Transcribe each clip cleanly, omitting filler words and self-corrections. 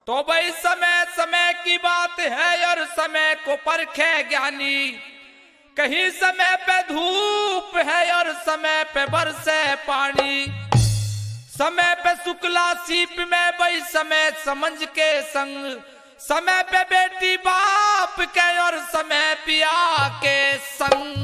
तो भाई समय समय की बात है और समय को परखे ज्ञानी। कहीं समय पे धूप है और समय पे बरसे पानी। समय पे शुक्ला सीप में भाई समय समझ के संग। समय पे बेटी बाप के और समय पिया के संग।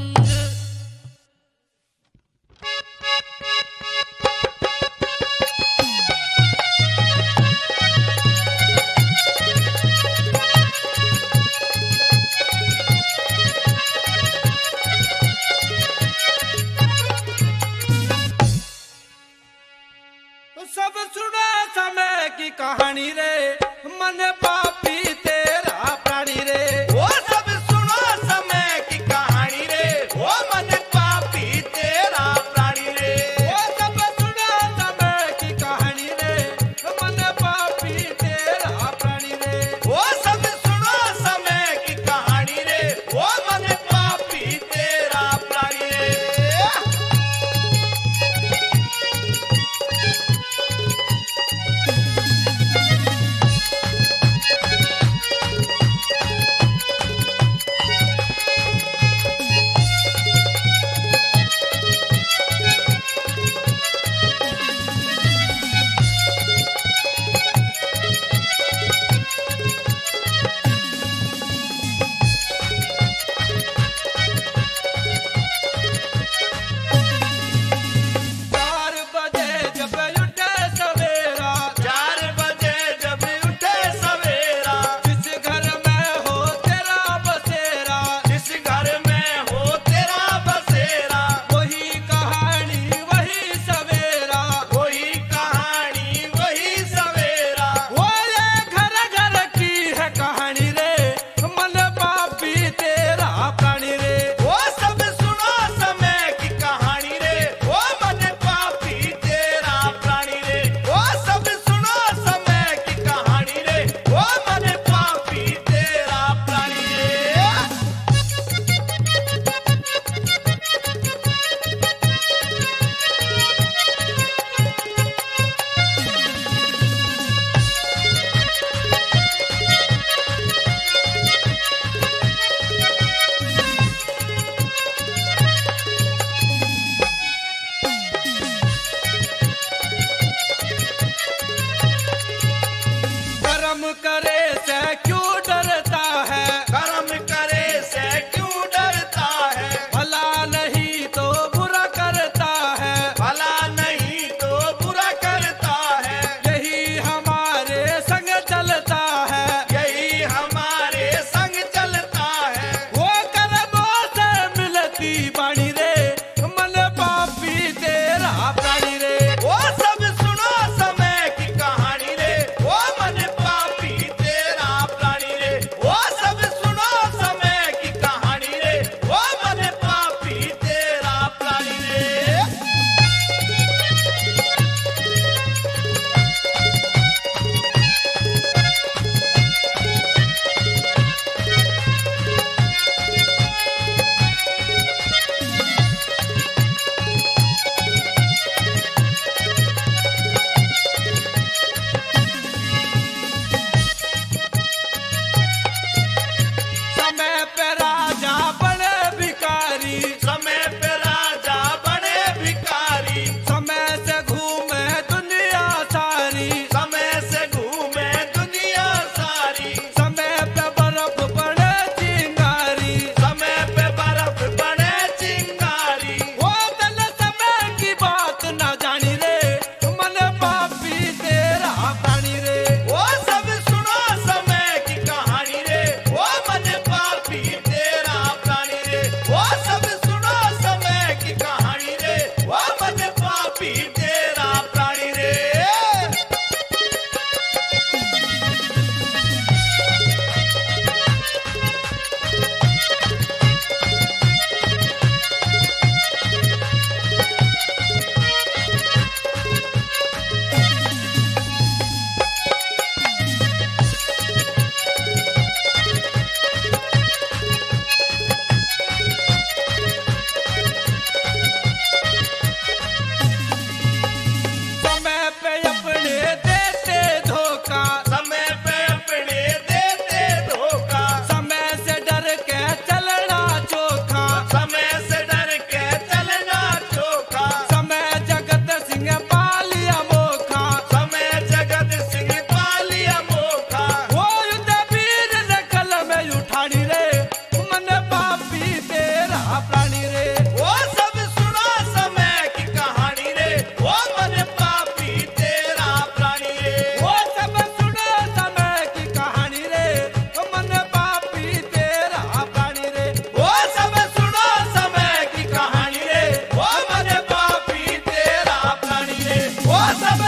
सब सुना समय की कहानी रे, मन पापी तेरा प्राणी रे। वो सब सुनो समय की कहानी रे, वो मन पापी तेरा प्राणी रे। वो सब सुना समय की कहानी रे, मन पापी तेरा प्राणी रे। वो सब सुनो समय की कहानी रे, वो मन पापी तेरा प्राणी रे। करे से क्यों डरता है, कर्म करे से क्यों डरता है। भला नहीं तो बुरा करता है, भला नहीं तो बुरा करता है। यही हमारे संग चलता है, यही हमारे संग चलता है। वो कर्मों से मिलती बाणी रे, मन पापी तेरा प्राणी रे। वो सब सुनो समय की कहानी रे, वो मन पापी तेरा प्राणी सब